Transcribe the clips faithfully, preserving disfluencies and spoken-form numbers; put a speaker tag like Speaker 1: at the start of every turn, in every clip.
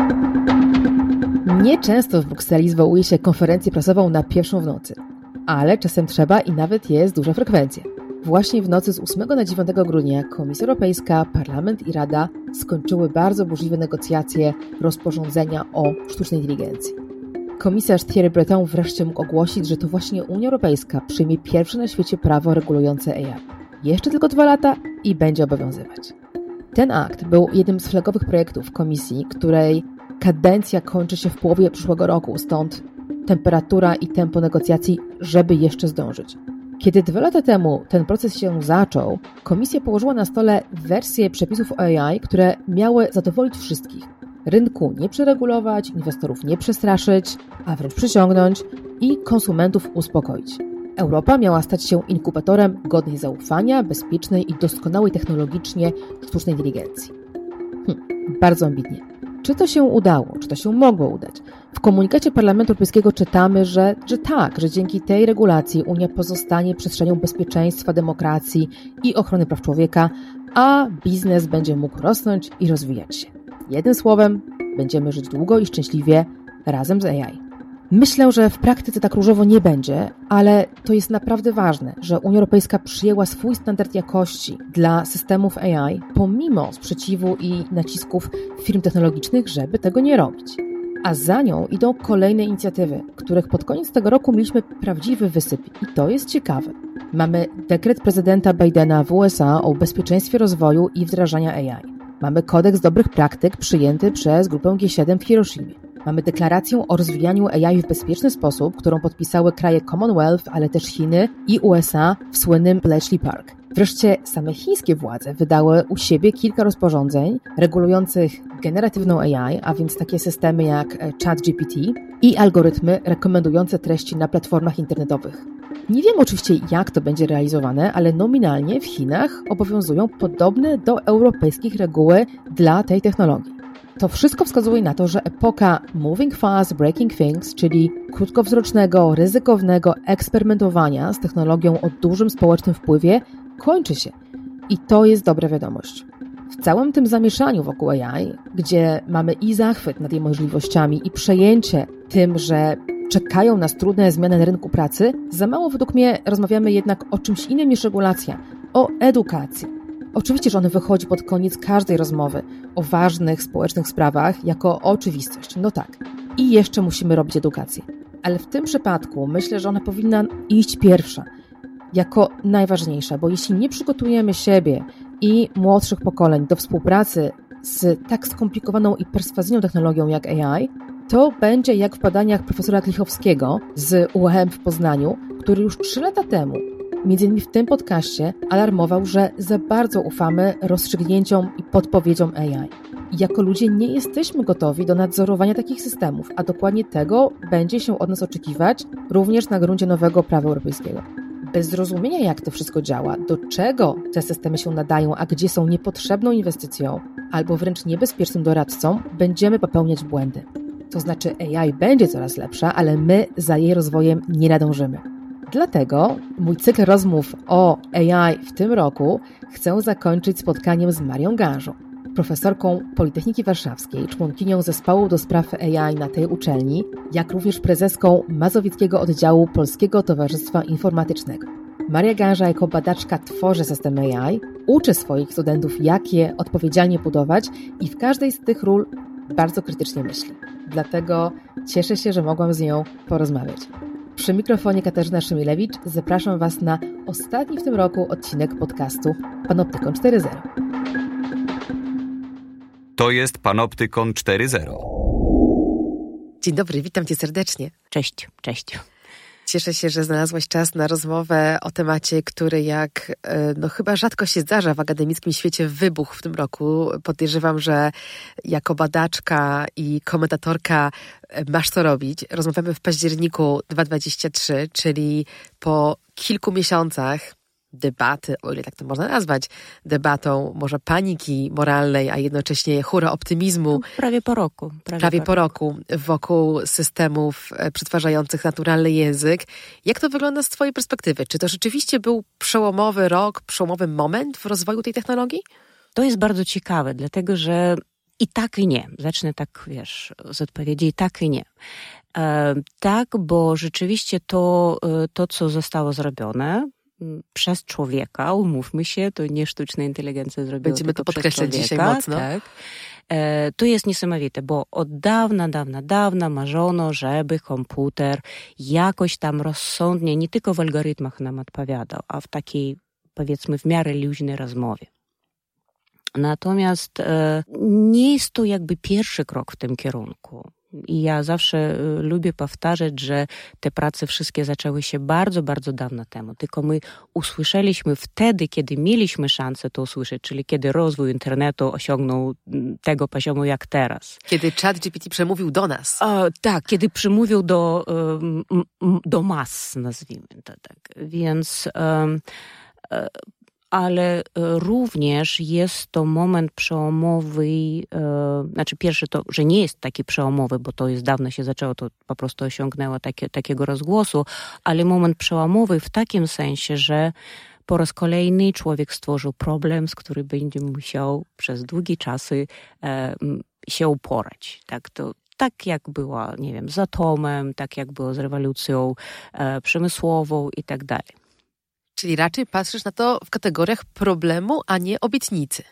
Speaker 1: Nieczęsto w Brukseli zwołuje się konferencję prasową na pierwszą w nocy, ale czasem trzeba i nawet jest duża frekwencja. Właśnie w nocy z ósmego na dziewiątego grudnia Komisja Europejska, Parlament i Rada skończyły bardzo burzliwe negocjacje rozporządzenia o sztucznej inteligencji. Komisarz Thierry Breton wreszcie mógł ogłosić, że to właśnie Unia Europejska przyjmie pierwsze na świecie prawo regulujące A I. Jeszcze tylko dwa lata i będzie obowiązywać. Ten akt był jednym z flagowych projektów Komisji, której kadencja kończy się w połowie przyszłego roku, stąd temperatura i tempo negocjacji, żeby jeszcze zdążyć. Kiedy dwa lata temu ten proces się zaczął, Komisja położyła na stole wersje przepisów o A I, które miały zadowolić wszystkich. Rynku nie przeregulować, inwestorów nie przestraszyć, a wręcz przyciągnąć i konsumentów uspokoić. Europa miała stać się inkubatorem godnej zaufania, bezpiecznej i doskonałej technologicznie sztucznej inteligencji. Hm, bardzo ambitnie. Czy to się udało? Czy to się mogło udać? W komunikacie Parlamentu Europejskiego czytamy, że, że tak, że dzięki tej regulacji Unia pozostanie przestrzenią bezpieczeństwa, demokracji i ochrony praw człowieka, a biznes będzie mógł rosnąć i rozwijać się. Jednym słowem, będziemy żyć długo i szczęśliwie razem z A I. Myślę, że w praktyce tak różowo nie będzie, ale to jest naprawdę ważne, że Unia Europejska przyjęła swój standard jakości dla systemów A I, pomimo sprzeciwu i nacisków firm technologicznych, żeby tego nie robić. A za nią idą kolejne inicjatywy, których pod koniec tego roku mieliśmy prawdziwy wysyp i to jest ciekawe. Mamy dekret prezydenta Bidena w U S A o bezpieczeństwie rozwoju i wdrażania A I. Mamy kodeks dobrych praktyk przyjęty przez grupę G siedem w Hiroshimie. Mamy deklarację o rozwijaniu A I w bezpieczny sposób, którą podpisały kraje Commonwealth, ale też Chiny i U S A w słynnym Bletchley Park. Wreszcie same chińskie władze wydały u siebie kilka rozporządzeń regulujących generatywną A I, a więc takie systemy jak ChatGPT i algorytmy rekomendujące treści na platformach internetowych. Nie wiem oczywiście, jak to będzie realizowane, ale nominalnie w Chinach obowiązują podobne do europejskich reguły dla tej technologii. To wszystko wskazuje na to, że epoka moving fast, breaking things, czyli krótkowzrocznego, ryzykownego eksperymentowania z technologią o dużym społecznym wpływie kończy się. I to jest dobra wiadomość. W całym tym zamieszaniu wokół A I, gdzie mamy i zachwyt nad jej możliwościami i przejęcie tym, że czekają nas trudne zmiany na rynku pracy, za mało według mnie rozmawiamy jednak o czymś innym niż regulacja, o edukacji. Oczywiście, że on wychodzi pod koniec każdej rozmowy o ważnych społecznych sprawach jako oczywistość. No tak. I jeszcze musimy robić edukację. Ale w tym przypadku myślę, że ona powinna iść pierwsza, jako najważniejsza, bo jeśli nie przygotujemy siebie i młodszych pokoleń do współpracy z tak skomplikowaną i perswazyjną technologią jak A I, to będzie jak w badaniach profesora Klichowskiego z U A M w Poznaniu, który już trzy lata temu między innymi w tym podcaście alarmował, że za bardzo ufamy rozstrzygnięciom i podpowiedziom A I. I jako ludzie nie jesteśmy gotowi do nadzorowania takich systemów, a dokładnie tego będzie się od nas oczekiwać również na gruncie nowego prawa europejskiego. Bez zrozumienia, jak to wszystko działa, do czego te systemy się nadają, a gdzie są niepotrzebną inwestycją albo wręcz niebezpiecznym doradcą, będziemy popełniać błędy. To znaczy A I będzie coraz lepsza, ale my za jej rozwojem nie nadążymy. Dlatego mój cykl rozmów o A I w tym roku chcę zakończyć spotkaniem z Marią Gężą, profesorką Politechniki Warszawskiej, członkinią zespołu do spraw A I na tej uczelni, jak również prezeską Mazowieckiego Oddziału Polskiego Towarzystwa Informatycznego. Maria Gęża jako badaczka tworzy systemy A I, uczy swoich studentów, jak je odpowiedzialnie budować i w każdej z tych ról bardzo krytycznie myśli. Dlatego cieszę się, że mogłam z nią porozmawiać. Przy mikrofonie Katarzyna Szymilewicz zapraszam Was na ostatni w tym roku odcinek podcastu Panoptykon cztery zero.
Speaker 2: To jest Panoptykon cztery zero.
Speaker 1: Dzień dobry, witam Cię serdecznie.
Speaker 3: Cześć, cześć.
Speaker 1: Cieszę się, że znalazłaś czas na rozmowę o temacie, który jak no chyba rzadko się zdarza w akademickim świecie wybuchł w tym roku. Podejrzewam, że jako badaczka i komentatorka masz co robić. Rozmawiamy w październiku dwa tysiące dwudziestym trzecim, czyli po kilku miesiącach debaty, o ile tak to można nazwać, debatą może paniki moralnej, a jednocześnie hura optymizmu.
Speaker 3: No, prawie po roku.
Speaker 1: Prawie, prawie po roku wokół systemów przetwarzających naturalny język. Jak to wygląda z Twojej perspektywy? Czy to rzeczywiście był przełomowy rok, przełomowy moment w rozwoju tej technologii?
Speaker 3: To jest bardzo ciekawe, dlatego że I tak i nie. Zacznę tak, wiesz, z odpowiedzi i tak i nie. E, tak, bo rzeczywiście to, to, co zostało zrobione przez człowieka, umówmy się, to nie sztuczna inteligencja zrobiła.
Speaker 1: Będziemy to podkreślać dzisiaj mocno.
Speaker 3: Tak. E, to jest niesamowite, bo od dawna, dawna, dawna marzono, żeby komputer jakoś tam rozsądnie, nie tylko w algorytmach nam odpowiadał, a w takiej, powiedzmy, w miarę luźnej rozmowie. Natomiast e, nie jest to jakby pierwszy krok w tym kierunku. I ja zawsze e, lubię powtarzać, że te prace wszystkie zaczęły się bardzo, bardzo dawno temu. Tylko my usłyszeliśmy wtedy, kiedy mieliśmy szansę to usłyszeć, czyli kiedy rozwój internetu osiągnął tego poziomu jak teraz.
Speaker 1: Kiedy ChatGPT przemówił do nas.
Speaker 3: E, tak, kiedy przemówił do, e, do mas, nazwijmy to tak. Więc... E, e, ale również jest to moment przełomowy, e, znaczy pierwsze to, że nie jest taki przełomowy, bo to jest dawno się zaczęło, to po prostu osiągnęło takie, takiego rozgłosu, ale moment przełomowy w takim sensie, że po raz kolejny człowiek stworzył problem, z którym będzie musiał przez długie czasy e, się uporać. Tak, to tak jak było, nie wiem, z atomem, tak jak było z rewolucją e, przemysłową i tak dalej.
Speaker 1: Czyli raczej patrzysz na to w kategoriach problemu, a nie obietnicy.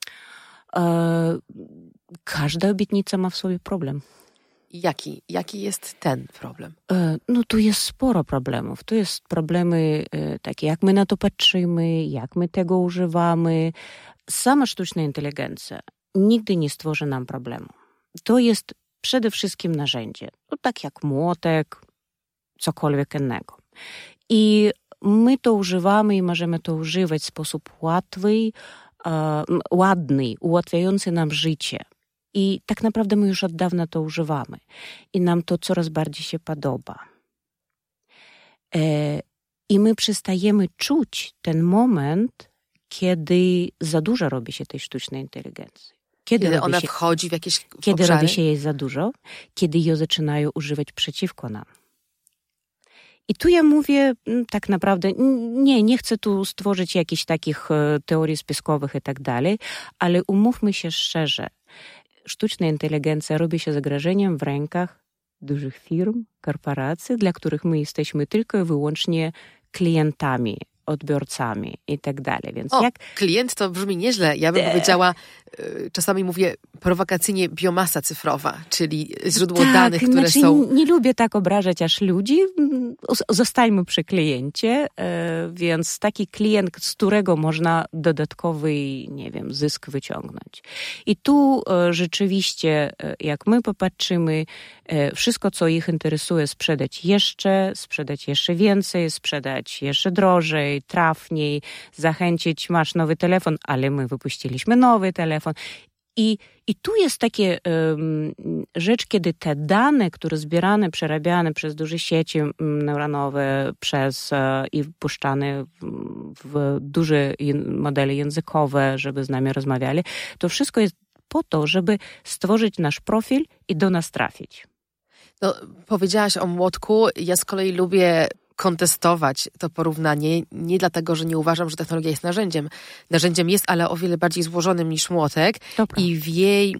Speaker 3: E, każda obietnica ma w sobie problem.
Speaker 1: Jaki? Jaki jest ten problem?
Speaker 3: E, no tu jest sporo problemów. Tu jest problemy e, takie, jak my na to patrzymy, jak my tego używamy. Sama sztuczna inteligencja nigdy nie stworzy nam problemu. To jest przede wszystkim narzędzie. No, tak jak młotek, cokolwiek innego. I my to używamy i możemy to używać w sposób łatwy, e, ładny, ułatwiający nam życie. I tak naprawdę my już od dawna to używamy. I nam to coraz bardziej się podoba. E, I my przestajemy czuć ten moment, kiedy za dużo robi się tej sztucznej inteligencji. Kiedy,
Speaker 1: kiedy ona
Speaker 3: się,
Speaker 1: wchodzi w jakieś
Speaker 3: Kiedy
Speaker 1: obszary?
Speaker 3: robi się jej za dużo, kiedy ją zaczynają używać przeciwko nam. I tu ja mówię tak naprawdę, nie, nie chcę tu stworzyć jakichś takich teorii spiskowych i tak dalej, ale umówmy się szczerze, sztuczna inteligencja robi się zagrożeniem w rękach dużych firm, korporacji, dla których my jesteśmy tylko i wyłącznie klientami, odbiorcami i tak dalej. Więc
Speaker 1: o,
Speaker 3: jak...
Speaker 1: klient to brzmi nieźle. Ja bym powiedziała, czasami mówię prowokacyjnie, biomasa cyfrowa, czyli źródło
Speaker 3: tak,
Speaker 1: danych, które
Speaker 3: znaczy
Speaker 1: są...
Speaker 3: Nie, nie lubię tak obrażać aż ludzi. Zostajmy przy kliencie, więc taki klient, z którego można dodatkowy, nie wiem, zysk wyciągnąć. I tu rzeczywiście, jak my popatrzymy, wszystko, co ich interesuje, sprzedać jeszcze, sprzedać jeszcze więcej, sprzedać jeszcze drożej, trafniej, zachęcić, masz nowy telefon, ale my wypuściliśmy nowy telefon. I, i tu jest takie um, rzecz, kiedy te dane, które zbierane, przerabiane przez duże sieci neuronowe przez, e, i wpuszczane w, w duże modele językowe, żeby z nami rozmawiali, to wszystko jest po to, żeby stworzyć nasz profil i do nas trafić.
Speaker 1: No, powiedziałaś o młotku. Ja z kolei lubię kontestować to porównanie, nie dlatego, że nie uważam, że technologia jest narzędziem. Narzędziem jest, ale o wiele bardziej złożonym niż młotek.
Speaker 3: Dobra.
Speaker 1: I w jej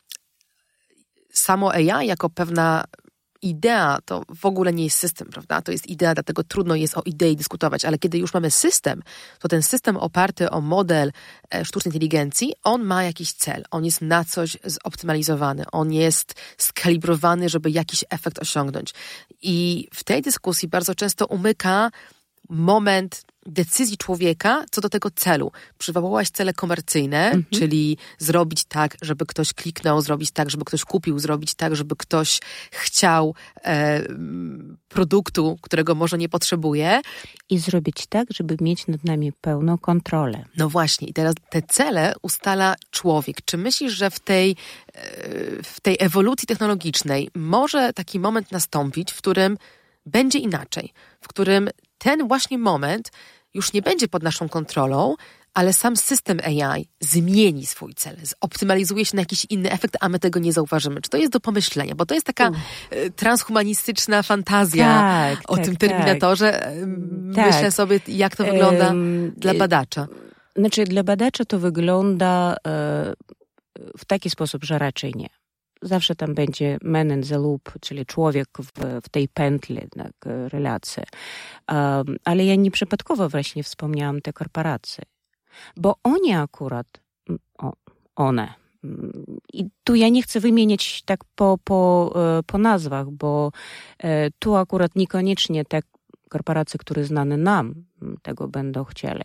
Speaker 1: samo A I jako pewna idea to w ogóle nie jest system, prawda? To jest idea, dlatego trudno jest o idei dyskutować, ale kiedy już mamy system, to ten system oparty o model e, sztucznej inteligencji, on ma jakiś cel, on jest na coś zoptymalizowany, on jest skalibrowany, żeby jakiś efekt osiągnąć. I w tej dyskusji bardzo często umyka moment decyzji człowieka co do tego celu. Przywołałaś cele komercyjne, mhm. czyli zrobić tak, żeby ktoś kliknął, zrobić tak, żeby ktoś kupił, zrobić tak, żeby ktoś chciał e, produktu, którego może nie potrzebuje.
Speaker 3: I zrobić tak, żeby mieć nad nami pełną kontrolę.
Speaker 1: No właśnie. I teraz te cele ustala człowiek. Czy myślisz, że w tej, w tej ewolucji technologicznej może taki moment nastąpić, w którym będzie inaczej, w którym ten właśnie moment już nie będzie pod naszą kontrolą, ale sam system A I zmieni swój cel, zoptymalizuje się na jakiś inny efekt, a my tego nie zauważymy. Czy to jest do pomyślenia? Bo to jest taka uh. transhumanistyczna fantazja
Speaker 3: tak,
Speaker 1: o
Speaker 3: tak,
Speaker 1: tym Terminatorze.
Speaker 3: Tak.
Speaker 1: Myślę sobie, jak to wygląda
Speaker 3: um,
Speaker 1: dla badacza.
Speaker 3: Znaczy, dla badacza to wygląda... E, w taki sposób, że raczej nie. Zawsze tam będzie man in the loop, czyli człowiek w, w tej pętli, tak, relacji. Um, ale ja nieprzypadkowo właśnie wspomniałam te korporacje, bo oni akurat, o, one, i tu ja nie chcę wymieniać tak po, po, po nazwach, bo tu akurat niekoniecznie te korporacje, które znane nam, tego będą chcieli.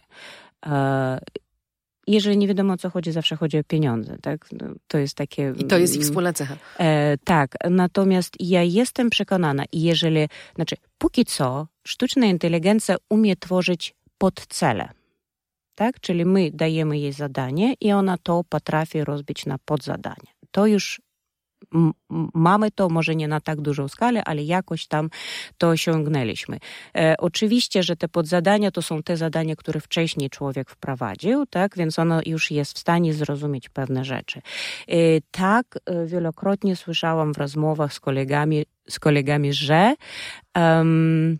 Speaker 3: Jeżeli nie wiadomo, o co chodzi, zawsze chodzi o pieniądze, tak? To jest takie...
Speaker 1: I to jest ich wspólna cecha.
Speaker 3: E, tak, natomiast ja jestem przekonana, jeżeli, znaczy, póki co sztuczna inteligencja umie tworzyć podcele, tak? Czyli my dajemy jej zadanie i ona to potrafi rozbić na podzadanie. To już m- mamy to, może nie na tak dużą skalę, ale jakoś tam to osiągnęliśmy. E, oczywiście, że te podzadania to są te zadania, które wcześniej człowiek wprowadził, tak? Więc ona już jest w stanie zrozumieć pewne rzeczy. E, tak, e, wielokrotnie słyszałam w rozmowach z kolegami, z kolegami że um,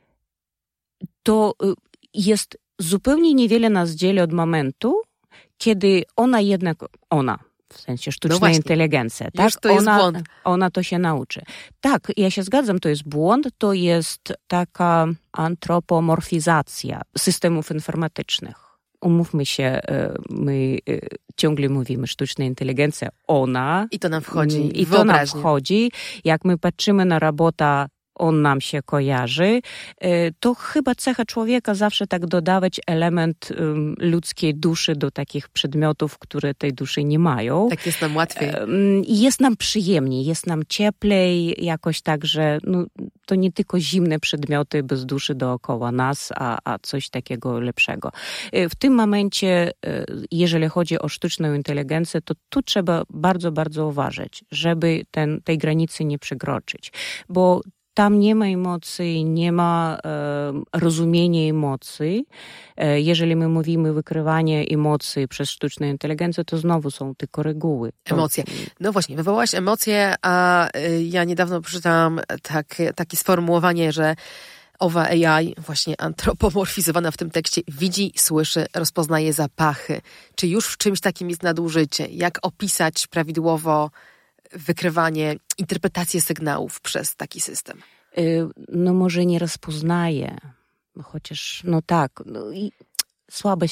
Speaker 3: to jest zupełnie niewiele nas dzieli od momentu, kiedy ona jednak, ona, w sensie sztuczna no inteligencja, tak?
Speaker 1: To jest
Speaker 3: ona,
Speaker 1: błąd.
Speaker 3: Ona to się nauczy. Tak, ja się zgadzam, to jest błąd, to jest taka antropomorfizacja systemów informatycznych. Umówmy się, my ciągle mówimy sztuczna inteligencja, ona.
Speaker 1: I to nam wchodzi.
Speaker 3: I to nam wchodzi. Jak my patrzymy na robota, on nam się kojarzy, to chyba cecha człowieka zawsze tak dodawać element um, ludzkiej duszy do takich przedmiotów, które tej duszy nie mają.
Speaker 1: Tak jest nam łatwiej.
Speaker 3: I jest nam przyjemniej, jest nam cieplej, jakoś tak, że no, to nie tylko zimne przedmioty bez duszy dookoła nas, a, a coś takiego lepszego. W tym momencie, jeżeli chodzi o sztuczną inteligencję, to tu trzeba bardzo, bardzo uważać, żeby ten, tej granicy nie przekroczyć, bo tam nie ma emocji, nie ma e, rozumienia emocji. E, jeżeli my mówimy wykrywanie emocji przez sztuczną inteligencję, to znowu są tylko reguły.
Speaker 1: Emocje. No właśnie, wywołałaś emocje, a y, ja niedawno przeczytałam tak, takie sformułowanie, że owa A I, właśnie antropomorfizowana w tym tekście, widzi, słyszy, rozpoznaje zapachy. Czy już w czymś takim jest nadużycie? Jak opisać prawidłowo wykrywanie, interpretację sygnałów przez taki system?
Speaker 3: No może nie rozpoznaje, chociaż no tak, no i słabość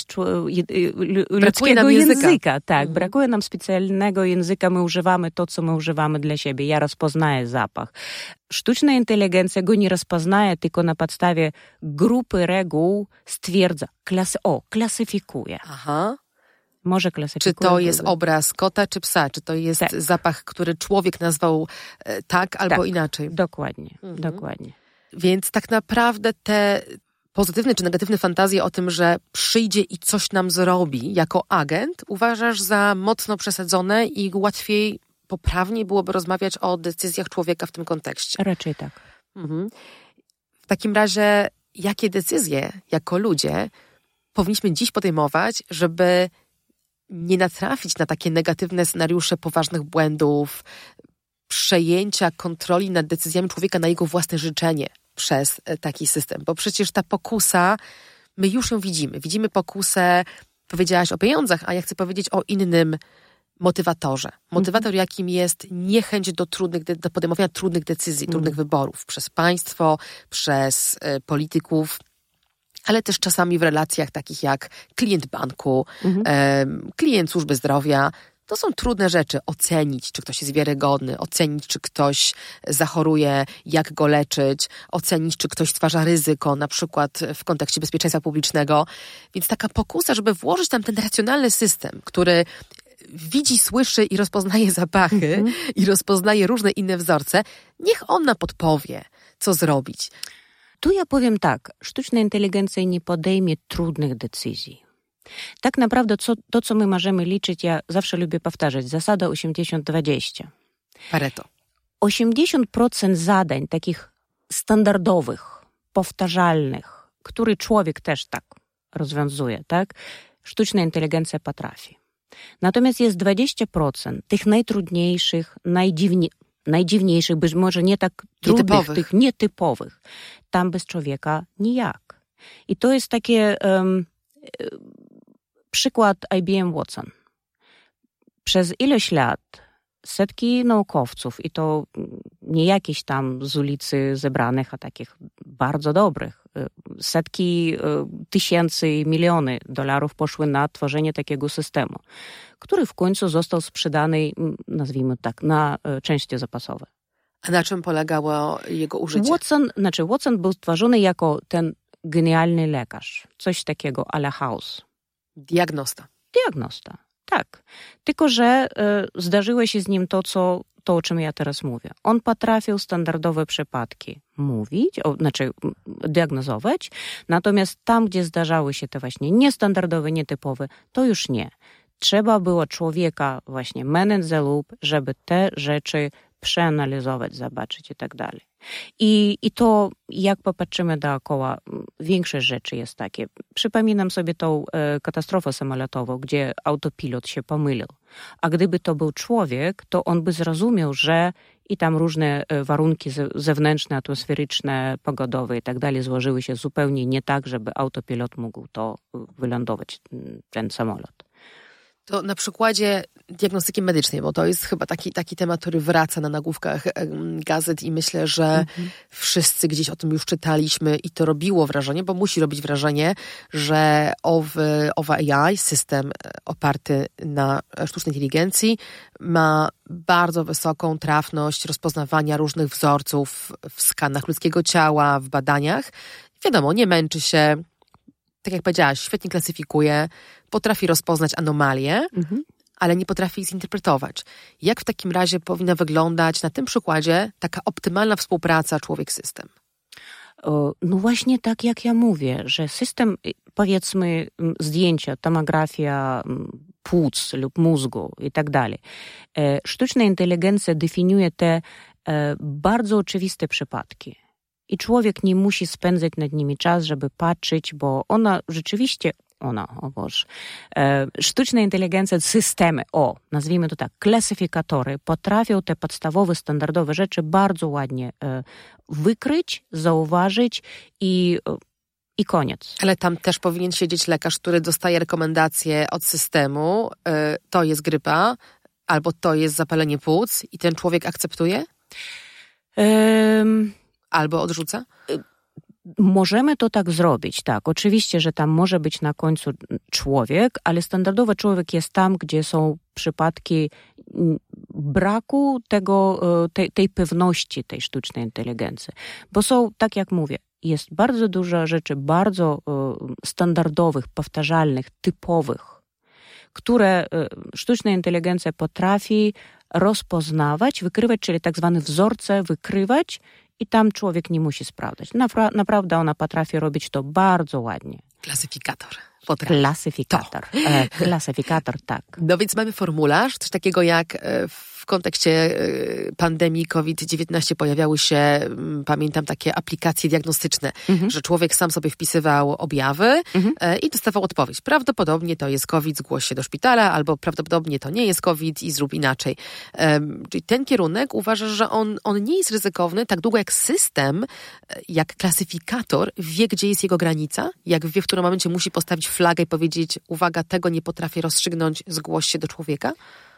Speaker 3: ludzkiego języka. języka. Tak, mhm. Brakuje nam specjalnego języka, my używamy to, co my używamy dla siebie. Ja rozpoznaję zapach. Sztuczna inteligencja go nie rozpoznaje, tylko na podstawie grupy reguł stwierdza, klasy, o, klasyfikuje.
Speaker 1: Aha.
Speaker 3: Może klasyfikuje.
Speaker 1: Czy to jest obraz kota, czy psa? Czy to jest tak. zapach, który człowiek nazwał e, tak albo
Speaker 3: tak,
Speaker 1: inaczej?
Speaker 3: Dokładnie, mhm. dokładnie.
Speaker 1: Więc tak naprawdę te pozytywne czy negatywne fantazje o tym, że przyjdzie i coś nam zrobi jako agent, uważasz za mocno przesadzone i łatwiej, poprawniej byłoby rozmawiać o decyzjach człowieka w tym kontekście?
Speaker 3: Raczej tak.
Speaker 1: Mhm. W takim razie, jakie decyzje jako ludzie powinniśmy dziś podejmować, żeby nie natrafić na takie negatywne scenariusze poważnych błędów, przejęcia kontroli nad decyzjami człowieka na jego własne życzenie przez taki system? Bo przecież ta pokusa, my już ją widzimy. Widzimy pokusę, powiedziałaś o pieniądzach, a ja chcę powiedzieć o innym motywatorze. Motywator, mm. jakim jest niechęć do trudnych, do podejmowania trudnych decyzji, mm. trudnych wyborów przez państwo, przez y, polityków, ale też czasami w relacjach takich jak klient banku, mm-hmm. e, klient służby zdrowia. To są trudne rzeczy. Ocenić, czy ktoś jest wiarygodny, ocenić, czy ktoś zachoruje, jak go leczyć, ocenić, czy ktoś stwarza ryzyko, na przykład w kontekście bezpieczeństwa publicznego. Więc taka pokusa, żeby włożyć tam ten racjonalny system, który widzi, słyszy i rozpoznaje zapachy mm-hmm. i rozpoznaje różne inne wzorce, niech on nam podpowie, co zrobić.
Speaker 3: Tu ja powiem tak, sztuczna inteligencja nie podejmie trudnych decyzji. Tak naprawdę co, to, co my możemy liczyć, ja zawsze lubię powtarzać, zasada osiemdziesiąt dwadzieścia.
Speaker 1: Pareto.
Speaker 3: osiemdziesiąt procent zadań takich standardowych, powtarzalnych, które człowiek też tak rozwiązuje, tak? Sztuczna inteligencja potrafi. Natomiast jest dwadzieścia procent tych najtrudniejszych, najdziwniejszych, najdziwniejszych, być może nie tak trudnych, nietypowych. tych nietypowych. Tam bez człowieka nijak. I to jest takie um, przykład I B M Watson. przez ileś lat setki naukowców, i to nie jakieś tam z ulicy zebranych, a takich bardzo dobrych, setki tysięcy i miliony dolarów poszły na tworzenie takiego systemu, który w końcu został sprzedany, nazwijmy tak, na części zapasowe.
Speaker 1: A na czym polegało jego użycie?
Speaker 3: Watson, znaczy Watson był stworzony jako ten genialny lekarz. Coś takiego a la House.
Speaker 1: Diagnosta.
Speaker 3: Diagnosta, tak. Tylko że y, zdarzyło się z nim to, co, to, o czym ja teraz mówię. On potrafił standardowe przypadki mówić, o, znaczy diagnozować, natomiast tam, gdzie zdarzały się te właśnie niestandardowe, nietypowe, to już nie. Trzeba było człowieka właśnie man in the loop, żeby te rzeczy przeanalizować, zobaczyć i tak dalej. I, I to, jak popatrzymy dookoła, większość rzeczy jest takie. Przypominam sobie tą e, katastrofę samolotową, gdzie autopilot się pomylił. A gdyby to był człowiek, to on by zrozumiał, że i tam różne e, warunki ze, zewnętrzne, atmosferyczne, pogodowe i tak dalej złożyły się zupełnie nie tak, żeby autopilot mógł to wylądować, ten samolot.
Speaker 1: To na przykładzie diagnostyki medycznej, bo to jest chyba taki, taki temat, który wraca na nagłówkach gazet i myślę, że mhm. wszyscy gdzieś o tym już czytaliśmy i to robiło wrażenie, bo musi robić wrażenie, że owy, owa A I, system oparty na sztucznej inteligencji, ma bardzo wysoką trafność rozpoznawania różnych wzorców w skanach ludzkiego ciała, w badaniach. Wiadomo, nie męczy się, tak jak powiedziałaś, świetnie klasyfikuje, potrafi rozpoznać anomalie, mhm. ale nie potrafi ich zinterpretować. Jak w takim razie powinna wyglądać na tym przykładzie taka optymalna współpraca człowiek-system?
Speaker 3: No właśnie tak jak ja mówię, że system, powiedzmy zdjęcia, tomografia płuc lub mózgu i tak dalej. Sztuczna inteligencja definiuje te bardzo oczywiste przypadki. I człowiek nie musi spędzać nad nimi czas, żeby patrzeć, bo ona rzeczywiście, ona, o Boże, e, sztuczna inteligencja, systemy, o, nazwijmy to tak, klasyfikatory, potrafią te podstawowe, standardowe rzeczy bardzo ładnie e, wykryć, zauważyć i, e, i koniec.
Speaker 1: Ale tam też powinien siedzieć lekarz, który dostaje rekomendacje od systemu, e, to jest grypa, albo to jest zapalenie płuc i ten człowiek akceptuje? Um, Albo odrzuca?
Speaker 3: Możemy to tak zrobić, tak. Oczywiście, że tam może być na końcu człowiek, ale standardowy człowiek jest tam, gdzie są przypadki braku tego, tej, tej pewności tej sztucznej inteligencji. Bo są, tak jak mówię, jest bardzo dużo rzeczy bardzo standardowych, powtarzalnych, typowych, które sztuczna inteligencja potrafi rozpoznawać, wykrywać, czyli tak zwane wzorce wykrywać, i tam człowiek nie musi sprawdzać. Napra- naprawdę ona potrafi robić to bardzo ładnie.
Speaker 1: Klasyfikator.
Speaker 3: Potrafi. Klasyfikator. E, klasyfikator, tak.
Speaker 1: No więc mamy formularz, coś takiego jak w kontekście pandemii kowid dziewiętnaście pojawiały się, pamiętam, takie aplikacje diagnostyczne, mhm. że człowiek sam sobie wpisywał objawy mhm. i dostawał odpowiedź. Prawdopodobnie to jest COVID, zgłoś się do szpitala, albo prawdopodobnie to nie jest COVID i zrób inaczej. Czyli ten kierunek uważasz, że on, on nie jest ryzykowny tak długo jak system, jak klasyfikator wie, gdzie jest jego granica, jak wie, w którym momencie musi postawić flagę i powiedzieć, uwaga, tego nie potrafię rozstrzygnąć, zgłoś się do człowieka?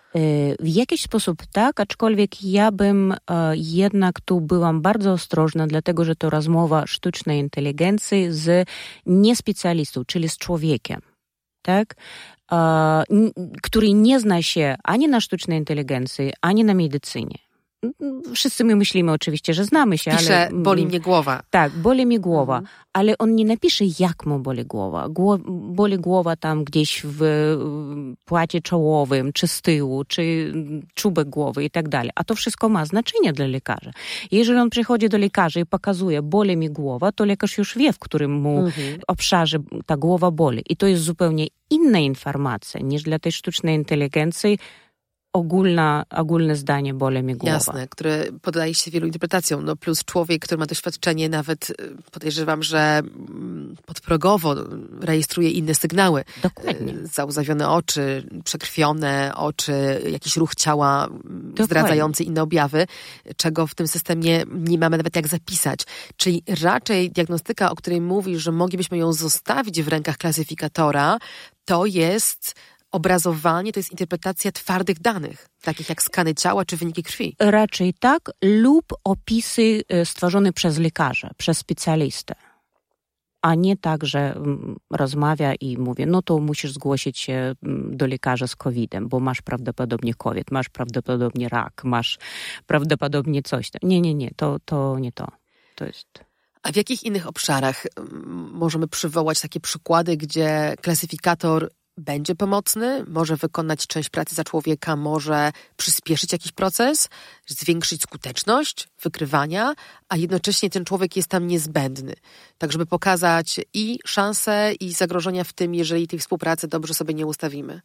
Speaker 3: W jakiś sposób tak, aczkolwiek ja bym e, jednak tu byłam bardzo ostrożna, dlatego że to rozmowa sztucznej inteligencji z niespecjalistą, czyli z człowiekiem, tak? E, n- który nie zna się ani na sztucznej inteligencji, ani na medycynie. Wszyscy my myślimy oczywiście, że znamy się,
Speaker 1: Pisze,
Speaker 3: ale...
Speaker 1: boli mnie głowa.
Speaker 3: Tak, boli mi głowa,
Speaker 1: mhm.
Speaker 3: ale on nie napisze, jak mu boli głowa. Gło- boli głowa tam gdzieś w płacie czołowym, czy z tyłu, czy czubek głowy i tak dalej. A to wszystko ma znaczenie dla lekarza. Jeżeli on przychodzi do lekarza i pokazuje, boli mi głowa, to lekarz już wie, w którym mu mhm. obszarze ta głowa boli. I to jest zupełnie inna informacja niż dla tej sztucznej inteligencji, Ogólna, ogólne zdanie, boli mi głowa.
Speaker 1: Jasne, które poddaje się wielu interpretacjom. No plus człowiek, który ma doświadczenie, nawet podejrzewam, że podprogowo rejestruje inne sygnały.
Speaker 3: Dokładnie.
Speaker 1: Załzawione oczy, przekrwione oczy, jakiś ruch ciała Dokładnie. Zdradzający inne objawy, czego w tym systemie nie mamy nawet jak zapisać. Czyli raczej diagnostyka, o której mówisz, że moglibyśmy ją zostawić w rękach klasyfikatora, to jest obrazowanie to jest interpretacja twardych danych, takich jak skany ciała czy wyniki krwi.
Speaker 3: Raczej tak, lub opisy stworzone przez lekarza, przez specjalistę. A nie tak, że rozmawia i mówi, no to musisz zgłosić się do lekarza z kowidem, bo masz prawdopodobnie COVID, masz prawdopodobnie rak, masz prawdopodobnie coś. Nie, nie, nie, to, to nie to. To jest...
Speaker 1: A w jakich innych obszarach możemy przywołać takie przykłady, gdzie klasyfikator będzie pomocny, może wykonać część pracy za człowieka, może przyspieszyć jakiś proces, zwiększyć skuteczność wykrywania, a jednocześnie ten człowiek jest tam niezbędny. Tak, żeby pokazać i szanse, i zagrożenia w tym, jeżeli tej współpracy dobrze sobie nie ustawimy.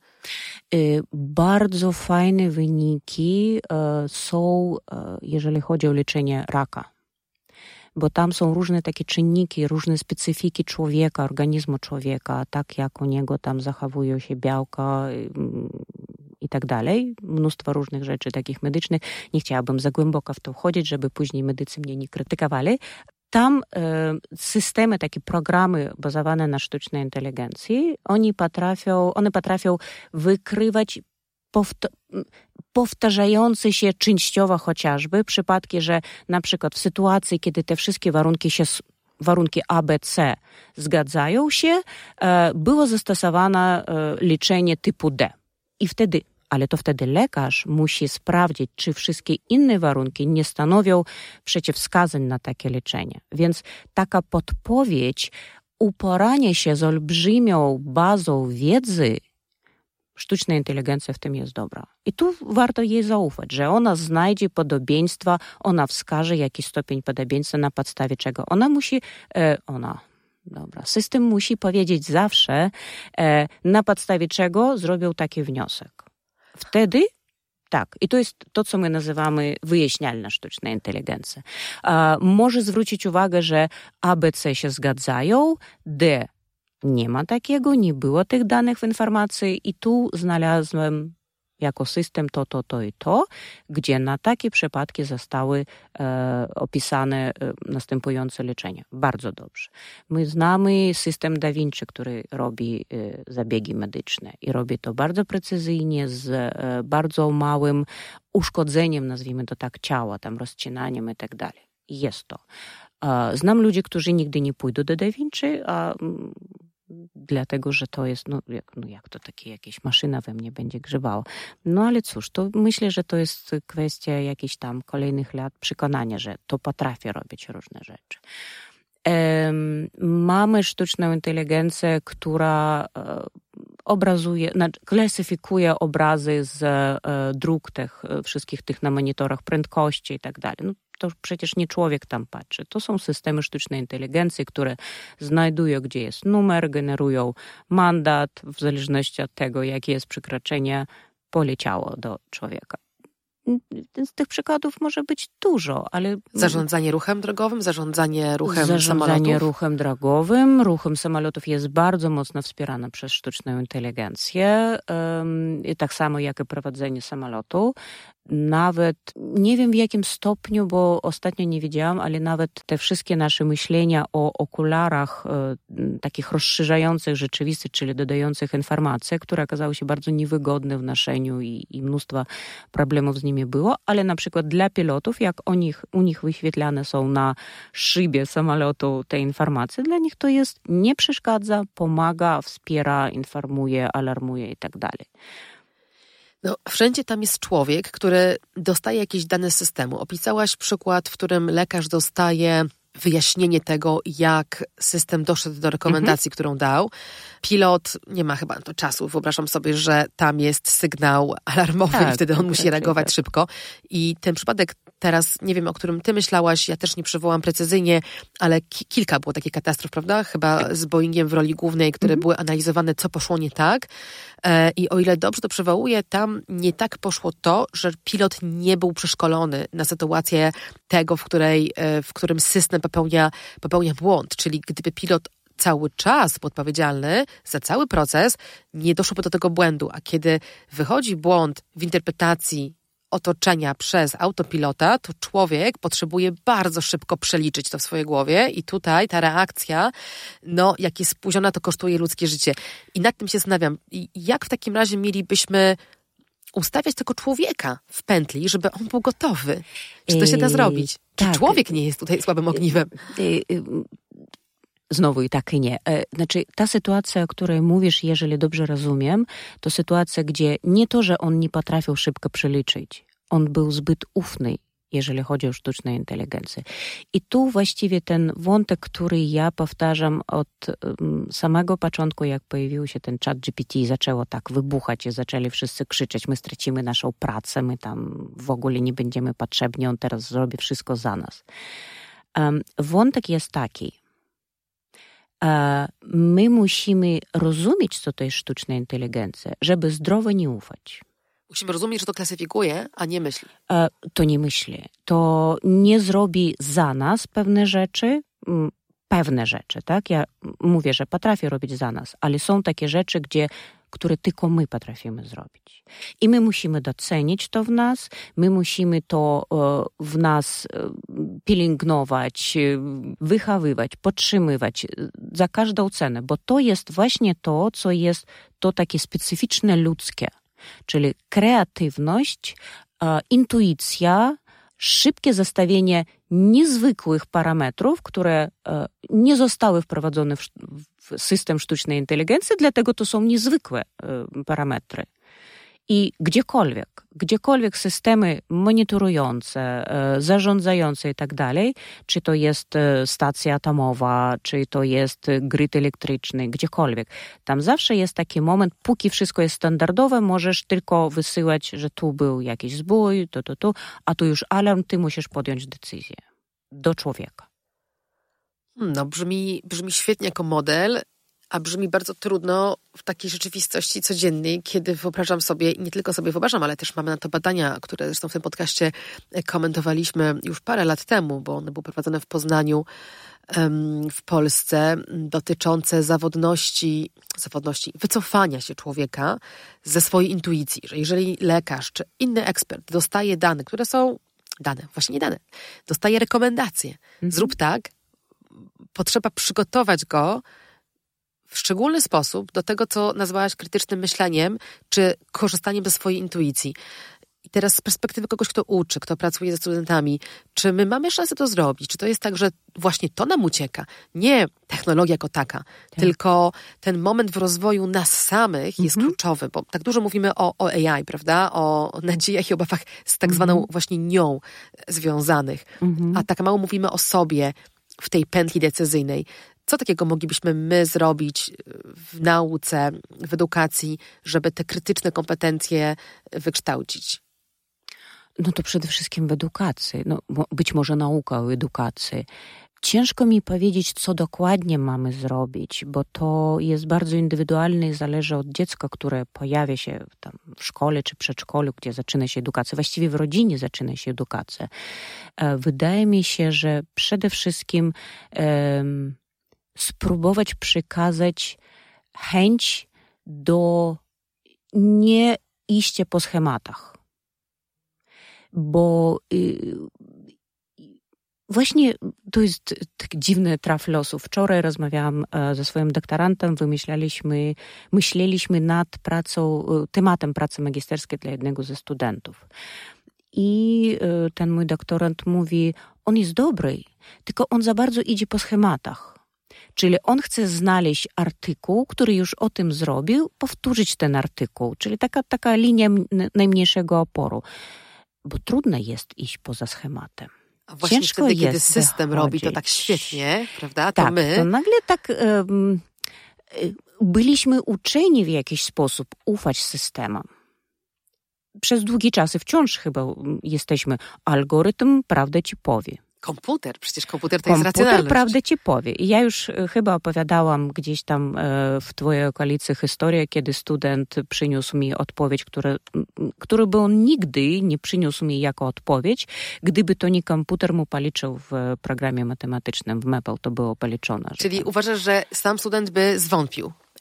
Speaker 3: Bardzo fajne wyniki są, jeżeli chodzi o leczenie raka. Bo tam są różne takie czynniki, różne specyfiki człowieka, organizmu człowieka, tak jak u niego tam zachowują się białka i tak dalej. Mnóstwo różnych rzeczy takich medycznych. Nie chciałabym za głęboko w to wchodzić, żeby później medycy mnie nie krytykowali. Tam e, systemy, takie programy bazowane na sztucznej inteligencji, oni potrafią, one potrafią wykrywać powt- powtarzające się częściowo chociażby przypadki, że na przykład w sytuacji, kiedy te wszystkie warunki się, warunki A, B, C zgadzają się, e, było zastosowane e, leczenie typu D. I wtedy, ale to wtedy lekarz musi sprawdzić, czy wszystkie inne warunki nie stanowią przeciwwskazań na takie leczenie. Więc taka podpowiedź, uporanie się z olbrzymią bazą wiedzy, sztuczna inteligencja w tym jest dobra. I tu warto jej zaufać, że ona znajdzie podobieństwa, ona wskaże jakiś stopień podobieństwa, na podstawie czego ona musi, e, ona, dobra, system musi powiedzieć zawsze, e, na podstawie czego zrobił taki wniosek. Wtedy tak, i to jest to, co my nazywamy wyjaśnialna sztuczna inteligencja. E, może zwrócić uwagę, że A, B, C się zgadzają, D nie ma takiego, nie było tych danych w informacji i tu znalazłem jako system to, to, to i to, gdzie na takie przypadki zostały e, opisane e, następujące leczenia. Bardzo dobrze. My znamy system Da Vinci, który robi e, zabiegi medyczne i robi to bardzo precyzyjnie, z e, bardzo małym uszkodzeniem, nazwijmy to tak, ciała, tam rozcinaniem i tak dalej. Jest to. E, znam ludzi, którzy nigdy nie pójdą do Da Vinci, a dlatego, że to jest, no jak, no jak to takie jakieś maszyna we mnie będzie grzebała. No ale cóż, to myślę, że to jest kwestia jakichś tam kolejnych lat przekonania, że to potrafi robić różne rzeczy. Um, mamy sztuczną inteligencję, która e, obrazuje, znaczy klasyfikuje obrazy z e, dróg tych, wszystkich tych na monitorach prędkości i tak dalej. No, to przecież nie człowiek tam patrzy. To są systemy sztucznej inteligencji, które znajdują, gdzie jest numer, generują mandat, w zależności od tego, jakie jest przekroczenie, poleciało do człowieka. Z tych przykładów może być dużo, ale...
Speaker 1: Zarządzanie ruchem drogowym, zarządzanie ruchem
Speaker 3: zarządzanie
Speaker 1: samolotów?
Speaker 3: Zarządzanie ruchem drogowym, ruchem samolotów jest bardzo mocno wspierane przez sztuczną inteligencję. I tak samo jak i prowadzenie samolotu. Nawet, nie wiem w jakim stopniu, bo ostatnio nie wiedziałam, ale nawet te wszystkie nasze myślenia o okularach e, takich rozszerzających rzeczywistość, czyli dodających informacje, które okazały się bardzo niewygodne w noszeniu i, i mnóstwo problemów z nimi było, ale na przykład dla pilotów, jak o nich, u nich wyświetlane są na szybie samolotu te informacje, dla nich to jest, nie przeszkadza, pomaga, wspiera, informuje, alarmuje i tak dalej.
Speaker 1: No, wszędzie tam jest człowiek, który dostaje jakieś dane z systemu. Opisałaś przykład, w którym lekarz dostaje wyjaśnienie tego, jak system doszedł do rekomendacji, mhm. którą dał. Pilot nie ma chyba na to czasu. Wyobrażam sobie, że tam jest sygnał alarmowy tak, i wtedy on tak, musi reagować tak. szybko. I ten przypadek teraz, nie wiem, o którym ty myślałaś, ja też nie przywołam precyzyjnie, ale ki- kilka było takich katastrof, prawda? Chyba z Boeingiem w roli głównej, które mhm. były analizowane, co poszło nie tak. E, I o ile dobrze to przywołuję, tam nie tak poszło to, że pilot nie był przeszkolony na sytuację tego, w której, e, w którym system popełnia, popełnia błąd. Czyli gdyby pilot cały czas był odpowiedzialny za cały proces, nie doszłoby do tego błędu. A kiedy wychodzi błąd w interpretacji otoczenia przez autopilota, to człowiek potrzebuje bardzo szybko przeliczyć to w swojej głowie i tutaj ta reakcja, no jak jest spóźniona, to kosztuje ludzkie życie. I nad tym się zastanawiam, jak w takim razie mielibyśmy ustawiać tego człowieka w pętli, żeby on był gotowy. Czy to się da zrobić? Czy tak. Człowiek nie jest tutaj słabym ogniwem?
Speaker 3: Znowu i tak i nie. Znaczy, ta sytuacja, o której mówisz, jeżeli dobrze rozumiem, to sytuacja, gdzie nie to, że on nie potrafił szybko przeliczyć, on był zbyt ufny, jeżeli chodzi o sztuczną inteligencję. I tu właściwie ten wątek, który ja powtarzam od um, samego początku, jak pojawił się ten chat G P T, zaczęło tak wybuchać i zaczęli wszyscy krzyczeć, my stracimy naszą pracę, my tam w ogóle nie będziemy potrzebni, on teraz zrobi wszystko za nas. Um, wątek jest taki, my musimy rozumieć, co to jest sztuczna inteligencja, żeby zdrowo nie ufać.
Speaker 1: Musimy rozumieć, że to klasyfikuje, a nie myśli.
Speaker 3: To nie myśli. To nie zrobi za nas pewne rzeczy, pewne rzeczy, tak? Ja mówię, że potrafię robić za nas, ale są takie rzeczy, gdzie, które tylko my potrafimy zrobić. I my musimy docenić to w nas, my musimy to w nas pielęgnować, wychowywać, podtrzymywać za każdą cenę, bo to jest właśnie to, co jest to takie specyficzne ludzkie, czyli kreatywność, intuicja, szybkie zestawienie niezwykłych parametrów, które nie zostały wprowadzone w system sztucznej inteligencji, dlatego to są niezwykłe parametry. I gdziekolwiek, gdziekolwiek systemy monitorujące, zarządzające i tak dalej, czy to jest stacja atomowa, czy to jest grid elektryczny, gdziekolwiek, tam zawsze jest taki moment, póki wszystko jest standardowe, możesz tylko wysyłać, że tu był jakiś zbój, tu, tu, tu, a tu już alarm, ty musisz podjąć decyzję do człowieka.
Speaker 1: No brzmi, brzmi świetnie jako model, a brzmi bardzo trudno w takiej rzeczywistości codziennej, kiedy wyobrażam sobie, i nie tylko sobie wyobrażam, ale też mamy na to badania, które zresztą w tym podcaście komentowaliśmy już parę lat temu, bo one były prowadzone w Poznaniu, w Polsce, dotyczące zawodności, zawodności, wycofania się człowieka ze swojej intuicji, że jeżeli lekarz czy inny ekspert dostaje dane, które są dane, właśnie nie dane, dostaje rekomendacje, mhm. zrób tak, potrzeba przygotować go w szczególny sposób do tego, co nazwałaś krytycznym myśleniem, czy korzystaniem ze swojej intuicji. I teraz z perspektywy kogoś, kto uczy, kto pracuje ze studentami, czy my mamy szansę to zrobić? Czy to jest tak, że właśnie to nam ucieka? Nie technologia jako taka, tak. tylko ten moment w rozwoju nas samych jest mhm. kluczowy, bo tak dużo mówimy o, o A I, prawda? O nadziejach i obawach z tak zwaną mhm. właśnie nią związanych. Mhm. A tak mało mówimy o sobie w tej pętli decyzyjnej. Co takiego moglibyśmy my zrobić w nauce, w edukacji, żeby te krytyczne kompetencje wykształcić?
Speaker 3: No to przede wszystkim w edukacji. No, być może nauka o edukacji. Ciężko mi powiedzieć, co dokładnie mamy zrobić, bo to jest bardzo indywidualne i zależy od dziecka, które pojawia się tam w szkole czy przedszkolu, gdzie zaczyna się edukacja. Właściwie w rodzinie zaczyna się edukacja. Wydaje mi się, że przede wszystkim um, spróbować przekazać chęć do nie iścia po schematach. Bo y, właśnie to jest taki dziwny traf losu. Wczoraj rozmawiałam e, ze swoim doktorantem, wymyślaliśmy, myśleliśmy nad pracą, e, tematem pracy magisterskiej dla jednego ze studentów. I e, ten mój doktorant mówi, on jest dobry, tylko on za bardzo idzie po schematach. Czyli on chce znaleźć artykuł, który już o tym zrobił, powtórzyć ten artykuł, czyli taka, taka linia najmniejszego oporu. Bo trudno jest iść poza schematem.
Speaker 1: A właśnie ciężko wtedy, kiedy system wychodzić. Robi to tak świetnie, prawda? To
Speaker 3: tak,
Speaker 1: my...
Speaker 3: to nagle tak um, byliśmy uczeni w jakiś sposób ufać systemom. Przez długi czas i wciąż chyba jesteśmy. Algorytm prawdę ci powie.
Speaker 1: Komputer, przecież komputer to
Speaker 3: komputer
Speaker 1: jest racjonalność.
Speaker 3: Komputer prawdę ci powie. I ja już chyba opowiadałam gdzieś tam w twojej okolicy historię, kiedy student przyniósł mi odpowiedź, które, który by on nigdy nie przyniósł mi jako odpowiedź, gdyby to nie komputer mu policzył w programie matematycznym, w Maple to było policzone.
Speaker 1: Czyli
Speaker 3: tam...
Speaker 1: uważasz, że sam student by zwątpił?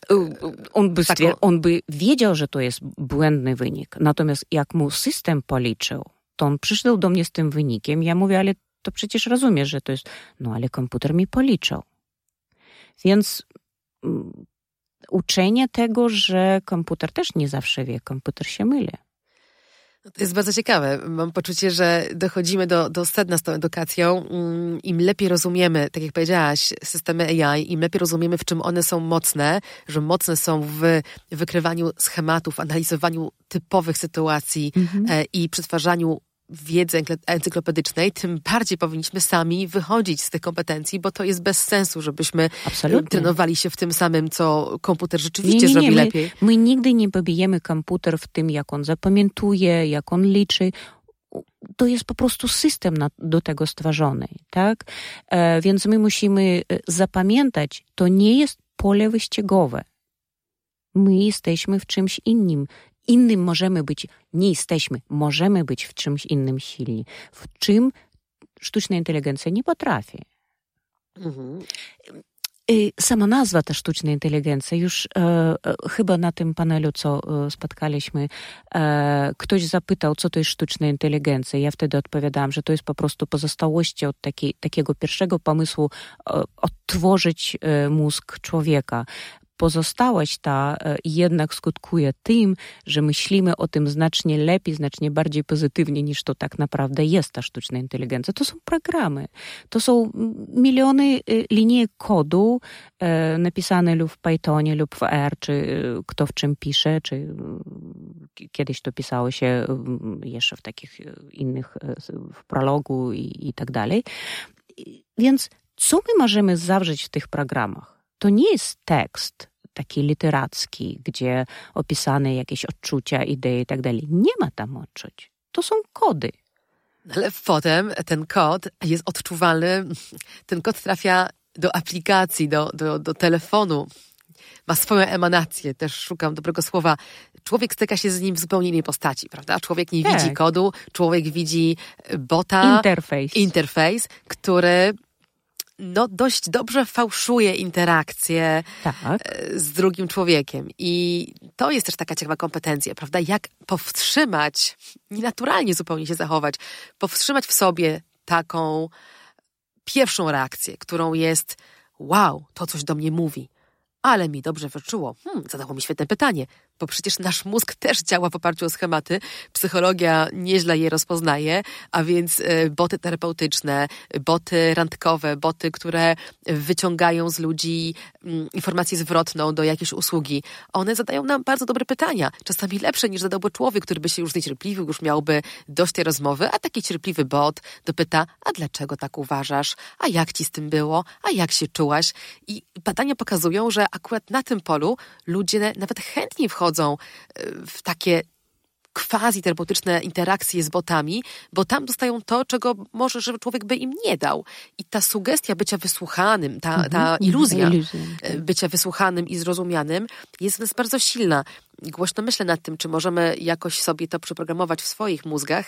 Speaker 3: On by, stwier- on by wiedział, że to jest błędny wynik. Natomiast jak mu system policzył, to on przyszedł do mnie z tym wynikiem. Ja mówię, ale to przecież rozumiesz, że to jest... No ale komputer mi policzył. Więc um, uczenie tego, że komputer też nie zawsze wie, komputer się myli.
Speaker 1: No to jest bardzo ciekawe. Mam poczucie, że dochodzimy do, do sedna z tą edukacją. Im lepiej rozumiemy, tak jak powiedziałaś, systemy A I, im lepiej rozumiemy, w czym one są mocne, że mocne są w wykrywaniu schematów, analizowaniu typowych sytuacji mhm. e, i przetwarzaniu wiedzy encyklopedycznej, tym bardziej powinniśmy sami wychodzić z tych kompetencji, bo to jest bez sensu, żebyśmy Absolutnie. trenowali się w tym samym, co komputer rzeczywiście nie, nie, nie. zrobi
Speaker 3: my,
Speaker 1: lepiej.
Speaker 3: My nigdy nie pobijemy komputer w tym, jak on zapamiętuje, jak on liczy. To jest po prostu system na, do tego stworzony, tak? E, więc my musimy zapamiętać, to nie jest pole wyścigowe. My jesteśmy w czymś innym. Innym możemy być, nie jesteśmy, możemy być w czymś innym silni, w czym sztuczna inteligencja nie potrafi. Mhm. Sama nazwa ta sztuczna inteligencja, już e, e, chyba na tym panelu, co e, spotkaliśmy, e, ktoś zapytał, co to jest sztuczna inteligencja. Ja wtedy odpowiadałam, że to jest po prostu pozostałości od taki, takiego pierwszego pomysłu e, odtworzyć e, mózg człowieka. Pozostałość ta jednak skutkuje tym, że myślimy o tym znacznie lepiej, znacznie bardziej pozytywnie, niż to tak naprawdę jest ta sztuczna inteligencja. To są programy. To są miliony linii kodu e, napisane lub w Pythonie, lub w R, czy kto w czym pisze, czy kiedyś to pisało się jeszcze w takich innych, w prologu i, i tak dalej. Więc co my możemy zawrzeć w tych programach? To nie jest tekst taki literacki, gdzie opisane jakieś odczucia, idee i tak dalej. Nie ma tam odczuć. To są kody. Ale potem ten kod jest odczuwalny. Ten kod trafia do aplikacji, do, do, do telefonu. Ma swoją emanację. Też szukam dobrego słowa. Człowiek styka się z nim w zupełnie innej postaci, prawda? Człowiek nie tak. widzi kodu, człowiek widzi bota. Interfejs.
Speaker 1: Interfejs, który... no dość dobrze fałszuje interakcję tak. z drugim człowiekiem. I to jest też taka ciekawa kompetencja, prawda? Jak powstrzymać, nienaturalnie zupełnie się zachować, powstrzymać w sobie taką pierwszą reakcję, którą jest wow, to coś do mnie mówi, ale mi dobrze wyczuło. Hmm, zadało mi świetne pytanie, bo przecież nasz mózg też działa w oparciu o schematy. Psychologia nieźle je rozpoznaje, a więc boty terapeutyczne, boty randkowe, boty, które wyciągają z ludzi informację zwrotną do jakiejś usługi. One zadają nam bardzo dobre pytania, czasami lepsze niż zadałby człowiek, który by się już zniecierpliwił, już miałby dość tej rozmowy, a taki cierpliwy bot dopyta, a dlaczego tak uważasz? A jak ci z tym było? A jak się czułaś? I badania pokazują, że akurat na tym polu ludzie nawet chętniej wchodzą w takie quasi-terapeutyczne interakcje z botami, bo tam dostają to, czego może, że człowiek by im nie dał. I ta sugestia bycia wysłuchanym, ta, mm-hmm. ta iluzja mm-hmm. bycia wysłuchanym i zrozumianym jest w nas bardzo silna. Głośno myślę nad tym, czy możemy jakoś sobie to przeprogramować w swoich mózgach.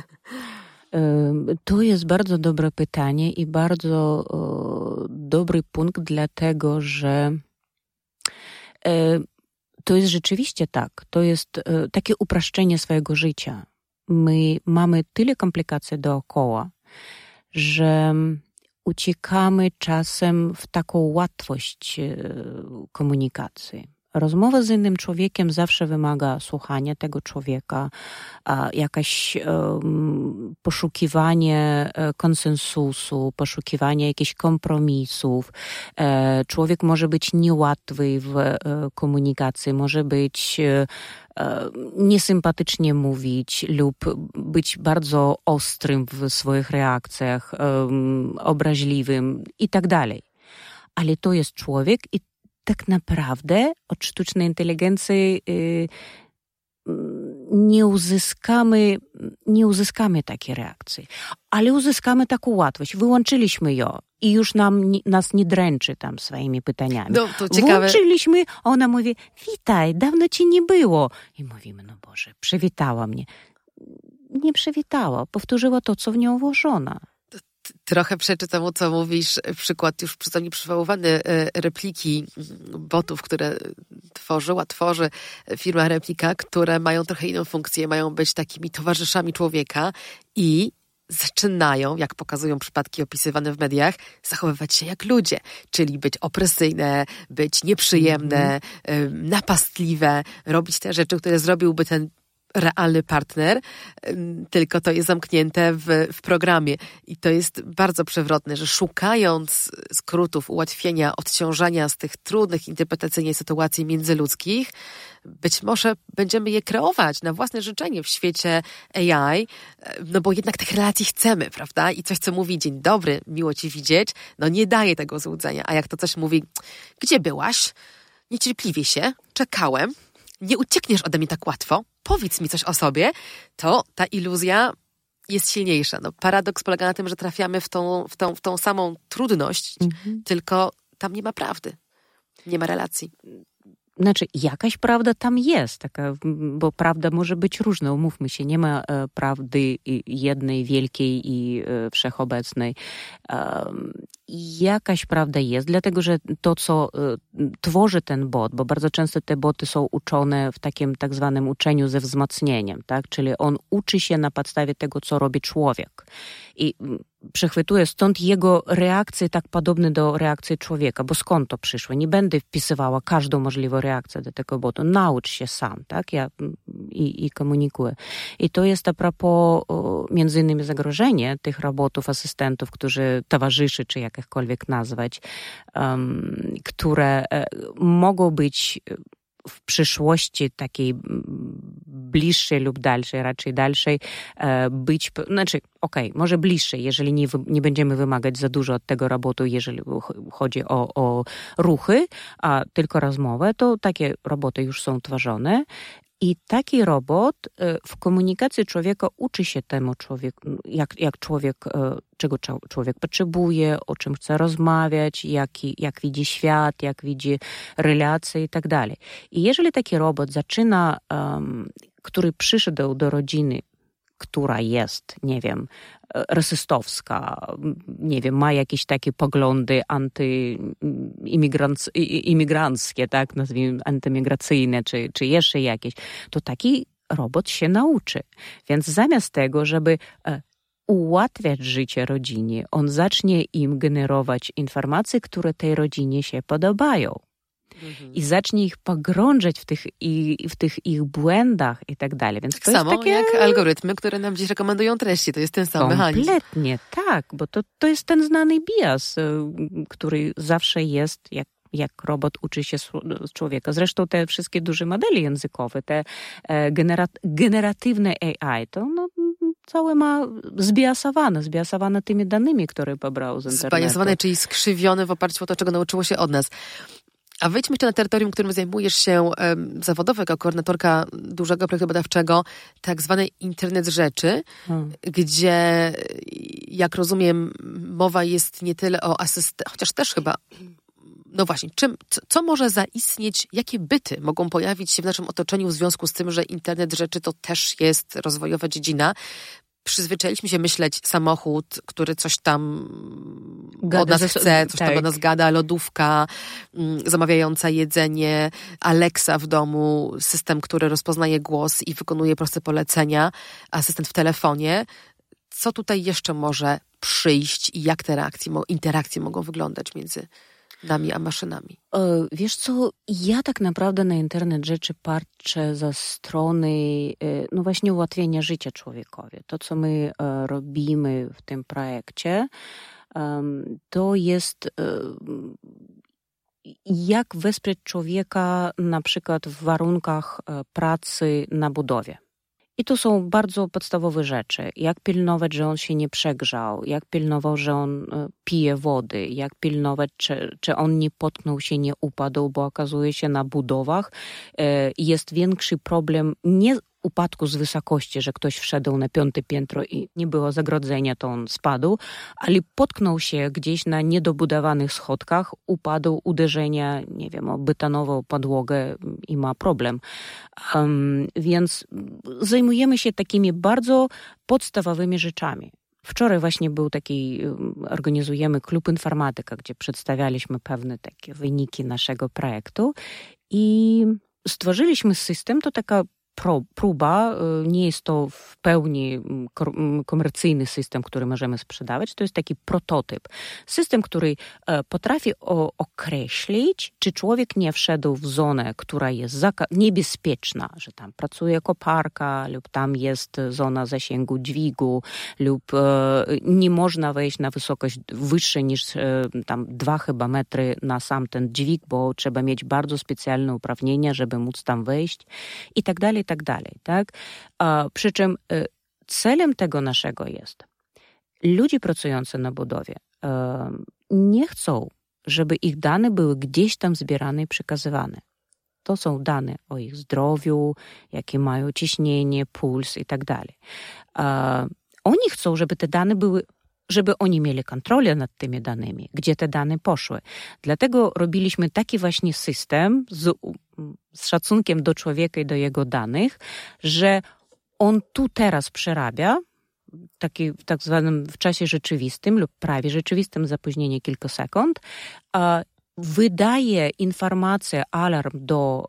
Speaker 3: To jest bardzo dobre pytanie i bardzo o, dobry punkt, dlatego że e, to jest rzeczywiście tak. To jest e, takie upraszczenie swojego życia. My mamy tyle komplikacji dookoła, że uciekamy czasem w taką łatwość e, komunikacji. Rozmowa z innym człowiekiem zawsze wymaga słuchania tego człowieka, jakaś um, poszukiwanie konsensusu, poszukiwanie jakichś kompromisów. E, człowiek może być niełatwy w e, komunikacji, może być e, niesympatycznie mówić lub być bardzo ostrym w swoich reakcjach, e, obraźliwym i tak dalej. Ale to jest człowiek i tak naprawdę od sztucznej inteligencji y, nie uzyskamy, nie uzyskamy takiej reakcji, ale uzyskamy taką łatwość. Wyłączyliśmy ją i już nam, nas nie dręczy tam swoimi pytaniami.
Speaker 1: No, to ciekawe.
Speaker 3: Włączyliśmy, a ona mówi, witaj, dawno cię nie było. I mówimy, no Boże, przywitała mnie. Nie przywitała, powtórzyła to, co w nią włożono.
Speaker 1: Trochę przeczy temu, co mówisz, przykład już przeze mnie przywoływany repliki botów, które tworzyła, tworzy firma Replika, które mają trochę inną funkcję, mają być takimi towarzyszami człowieka i zaczynają, jak pokazują przypadki opisywane w mediach, zachowywać się jak ludzie, czyli być opresyjne, być nieprzyjemne, mm-hmm. napastliwe, robić te rzeczy, które zrobiłby ten realny partner, tylko to jest zamknięte w, w programie. I to jest bardzo przewrotne, że szukając skrótów, ułatwienia, odciążania z tych trudnych interpretacyjnie sytuacji międzyludzkich, być może będziemy je kreować na własne życzenie w świecie A I, no bo jednak tych relacji chcemy, prawda? I coś, co mówi dzień dobry, miło cię widzieć, no nie daje tego złudzenia. A jak to coś mówi, gdzie byłaś? Niecierpliwie się, czekałem, nie uciekniesz ode mnie tak łatwo, powiedz mi coś o sobie, to ta iluzja jest silniejsza. No, paradoks polega na tym, że trafiamy w tą, w tą, w tą samą trudność, mhm. tylko tam nie ma prawdy, nie ma relacji.
Speaker 3: Znaczy, jakaś prawda tam jest, taka, bo prawda może być różna, umówmy się, nie ma e, prawdy jednej, wielkiej i e, wszechobecnej. E, jakaś prawda jest, dlatego że to, co e, tworzy ten bot, bo bardzo często te boty są uczone w takim tak zwanym uczeniu ze wzmocnieniem, tak? Czyli on uczy się na podstawie tego, co robi człowiek. I przechwytuje, stąd jego reakcje tak podobne do reakcji człowieka, bo skąd to przyszło? Nie będę wpisywała każdą możliwą reakcję do tego botu. Naucz się sam, tak? Ja i, i komunikuję. I to jest a propos o, między innymi zagrożenie tych robotów, asystentów, którzy towarzyszy, czy jakkolwiek nazwać, um, które e, mogą być w przyszłości takiej bliższej lub dalszej, raczej dalszej, być, znaczy okej, okay, może bliższej, jeżeli nie, nie będziemy wymagać za dużo od tego robotu, jeżeli chodzi o, o ruchy, a tylko rozmowę, to takie roboty już są tworzone. I taki robot w komunikacji człowieka uczy się temu człowieku, jak, jak człowiek, czego człowiek potrzebuje, o czym chce rozmawiać, jak, jak widzi świat, jak widzi relacje i tak dalej. I jeżeli taki robot zaczyna, um, który przyszedł do rodziny, która jest, nie wiem, rasystowska, nie wiem, ma jakieś takie poglądy antyimigranckie, tak, nazwijmy antymigracyjne, czy, czy jeszcze jakieś, to taki robot się nauczy. Więc zamiast tego, żeby ułatwiać życie rodzinie, on zacznie im generować informacje, które tej rodzinie się podobają. I zacznie ich pogrążać w tych, i, w tych ich błędach i tak dalej. Więc
Speaker 1: tak
Speaker 3: to
Speaker 1: samo
Speaker 3: jest takie...
Speaker 1: jak algorytmy, które nam dziś rekomendują treści. To jest ten sam mechanizm.
Speaker 3: Kompletnie, tak, bo to, to jest ten znany bias, który zawsze jest, jak jak robot uczy się z człowieka. Zresztą te wszystkie duże modele językowe, te genera- generatywne A I, to no, całe ma zbiasowane, zbiasowane tymi danymi, które pobrał z internetu.
Speaker 1: Zbiasowane, czyli skrzywione w oparciu o to, czego nauczyło się od nas. A wejdźmy jeszcze na terytorium, którym zajmujesz się um, zawodowo jako koordynatorka dużego projektu badawczego, tak zwany Internet Rzeczy, hmm. gdzie, jak rozumiem, mowa jest nie tyle o asystentach, chociaż też chyba, no właśnie, czym, co, co może zaistnieć, jakie byty mogą pojawić się w naszym otoczeniu w związku z tym, że Internet Rzeczy to też jest rozwojowa dziedzina. Przyzwyczailiśmy się myśleć samochód, który coś tam gada od nas ze, chce, coś tak. tam od nas gada, lodówka, mm, zamawiająca jedzenie, Alexa w domu, system, który rozpoznaje głos i wykonuje proste polecenia, asystent w telefonie. Co tutaj jeszcze może przyjść i jak te reakcje, interakcje mogą wyglądać między nami a maszynami?
Speaker 3: Wiesz co, ja tak naprawdę na Internet Rzeczy patrzę ze strony no właśnie ułatwienia życia człowiekowi. To, co my robimy w tym projekcie, to jest jak wesprzeć człowieka na przykład w warunkach pracy na budowie. I to są bardzo podstawowe rzeczy. Jak pilnować, że on się nie przegrzał, jak pilnować, że on pije wody, jak pilnować, czy, czy on nie potknął się, nie upadł, bo okazuje się na budowach jest większy problem nie upadku z wysokości, że ktoś wszedł na piąte piętro i nie było zagrodzenia, to on spadł, ale potknął się gdzieś na niedobudowanych schodkach, upadł, uderzenia, nie wiem, o betonową podłogę i ma problem. Um, więc zajmujemy się takimi bardzo podstawowymi rzeczami. Wczoraj właśnie był taki, organizujemy klub informatyka, gdzie przedstawialiśmy pewne takie wyniki naszego projektu i stworzyliśmy system, to taka Pro, próba, nie jest to w pełni komercyjny system, który możemy sprzedawać, to jest taki prototyp. System, który potrafi określić, czy człowiek nie wszedł w zonę, która jest niebezpieczna, że tam pracuje koparka lub tam jest zona zasięgu dźwigu lub nie można wejść na wysokość wyższą niż tam dwa chyba metry na sam ten dźwig, bo trzeba mieć bardzo specjalne uprawnienia, żeby móc tam wejść i tak dalej, i tak dalej, tak? A, przy czym y, celem tego naszego jest, ludzie pracujący na budowie y, nie chcą, żeby ich dane były gdzieś tam zbierane i przekazywane. To są dane o ich zdrowiu, jakie mają ciśnienie, puls i tak dalej. Oni chcą, żeby te dane były, żeby oni mieli kontrolę nad tymi danymi, gdzie te dane poszły. Dlatego robiliśmy taki właśnie system z, z szacunkiem do człowieka i do jego danych, że on tu teraz przerabia, taki w tak zwanym w czasie rzeczywistym lub prawie rzeczywistym, zapóźnienie kilka sekund, a wydaje informację, alarm do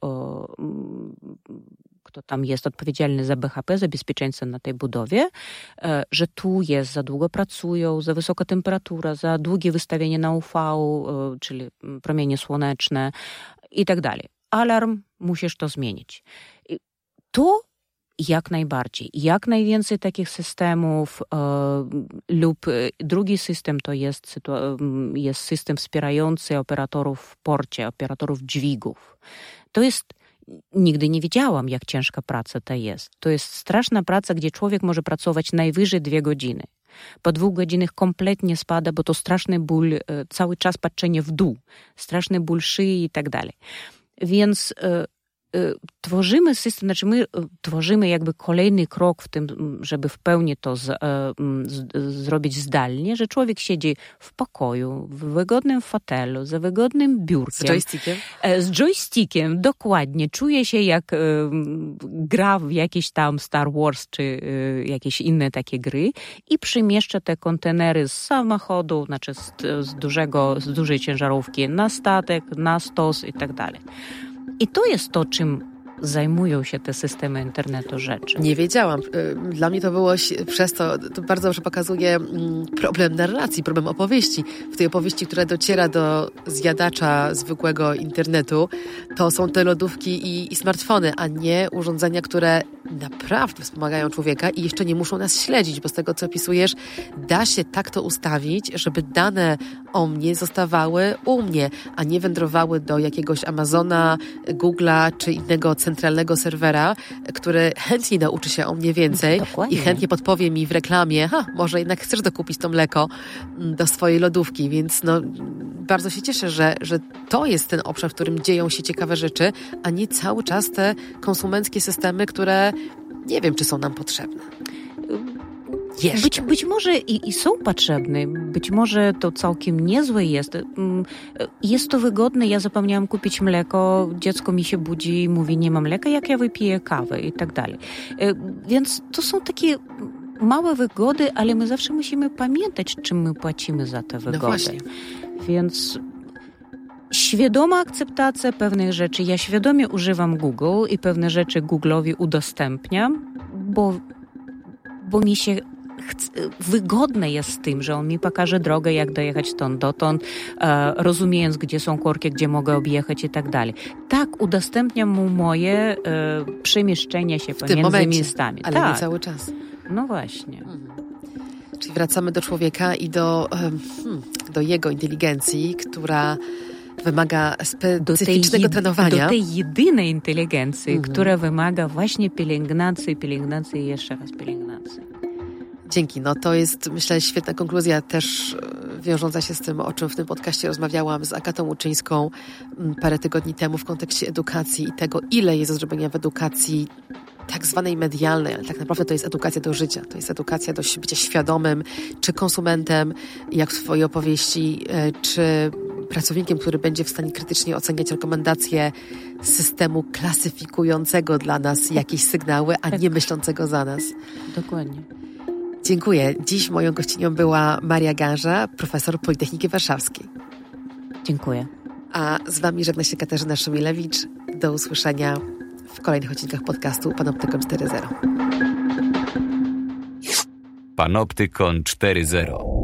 Speaker 3: kto tam jest odpowiedzialny za B H P, za bezpieczeństwo na tej budowie, że tu jest, za długo pracują, za wysoka temperatura, za długie wystawienie na U V, czyli promienie słoneczne i tak dalej. Alarm, musisz to zmienić. To jak najbardziej. Jak najwięcej takich systemów e, lub drugi system to jest, jest system wspierający operatorów w porcie, operatorów dźwigów. To jest, nigdy nie wiedziałam, jak ciężka praca to jest. To jest straszna praca, gdzie człowiek może pracować najwyżej dwie godziny. Po dwóch godzinach kompletnie spada, bo to straszny ból, e, cały czas patrzenie w dół, straszny ból szyi i tak dalej. Więc e, tworzymy system, znaczy my tworzymy jakby kolejny krok w tym, żeby w pełni to z, z, zrobić zdalnie, że człowiek siedzi w pokoju, w wygodnym fotelu, za wygodnym biurkiem.
Speaker 1: Z joystickiem?
Speaker 3: Z joystickiem, dokładnie. Czuje się jak y, gra w jakieś tam Star Wars czy y, jakieś inne takie gry i przemieszcza te kontenery z samochodu, znaczy z, z, dużego, z dużej ciężarówki na statek, na stos i tak dalej. I to jest to, czym zajmują się te systemy internetu rzeczy.
Speaker 1: Nie wiedziałam. Dla mnie to było przez to, to bardzo dobrze pokazuje problem narracji, problem opowieści. W tej opowieści, która dociera do zjadacza zwykłego internetu, to są te lodówki i, i smartfony, a nie urządzenia, które naprawdę wspomagają człowieka i jeszcze nie muszą nas śledzić, bo z tego, co opisujesz, da się tak to ustawić, żeby dane o mnie zostawały u mnie, a nie wędrowały do jakiegoś Amazona, Google'a czy innego centralnego serwera, który chętnie nauczy się o mnie więcej Dokładnie. I chętnie podpowie mi w reklamie, ha, może jednak chcesz dokupić to mleko do swojej lodówki, więc no, bardzo się cieszę, że, że to jest ten obszar, w którym dzieją się ciekawe rzeczy, a nie cały czas te konsumenckie systemy, które nie wiem, czy są nam potrzebne.
Speaker 3: Być, być może i, i są potrzebne, być może to całkiem niezłe jest. Jest to wygodne, ja zapomniałam kupić mleko, dziecko mi się budzi i mówi, nie mam mleka, jak ja wypiję kawę i tak dalej. Więc to są takie małe wygody, ale my zawsze musimy pamiętać, czym my płacimy za te wygody.
Speaker 1: No właśnie.
Speaker 3: Więc świadoma akceptacja pewnych rzeczy. Ja świadomie używam Google i pewne rzeczy Google'owi udostępniam, bo, bo mi się wygodne jest z tym, że on mi pokaże drogę, jak dojechać stąd dotąd, e, rozumiejąc, gdzie są korki, gdzie mogę objechać i tak dalej. Tak, udostępniam mu moje e, przemieszczenia się
Speaker 1: w
Speaker 3: pomiędzy
Speaker 1: tym momencie,
Speaker 3: miejscami.
Speaker 1: Ale
Speaker 3: tak.
Speaker 1: nie cały czas.
Speaker 3: No właśnie.
Speaker 1: Mhm. Czyli wracamy do człowieka i do, hmm, do jego inteligencji, która wymaga specyficznego
Speaker 3: do tej,
Speaker 1: trenowania.
Speaker 3: Do tej jedynej inteligencji,
Speaker 1: mhm.
Speaker 3: która wymaga właśnie pielęgnacji, pielęgnacji i jeszcze raz pielęgnacji.
Speaker 1: Dzięki. No to jest, myślę, świetna konkluzja też wiążąca się z tym, o czym w tym podcaście rozmawiałam z Agatą Łuczyńską parę tygodni temu w kontekście edukacji i tego, ile jest do zrobienia w edukacji tak zwanej medialnej, ale tak naprawdę to jest edukacja do życia. To jest edukacja do bycia świadomym, czy konsumentem, jak w twojej opowieści, czy pracownikiem, który będzie w stanie krytycznie oceniać rekomendacje systemu klasyfikującego dla nas jakieś sygnały, a
Speaker 3: tak.
Speaker 1: nie myślącego za nas.
Speaker 3: Dokładnie.
Speaker 1: Dziękuję. Dziś moją gościnią była Maria Gęża, profesor Politechniki Warszawskiej.
Speaker 3: Dziękuję.
Speaker 1: A z wami żegna się Katarzyna Szumilewicz. Do usłyszenia w kolejnych odcinkach podcastu Panoptykon cztery zero.
Speaker 2: Panoptykon cztery zero.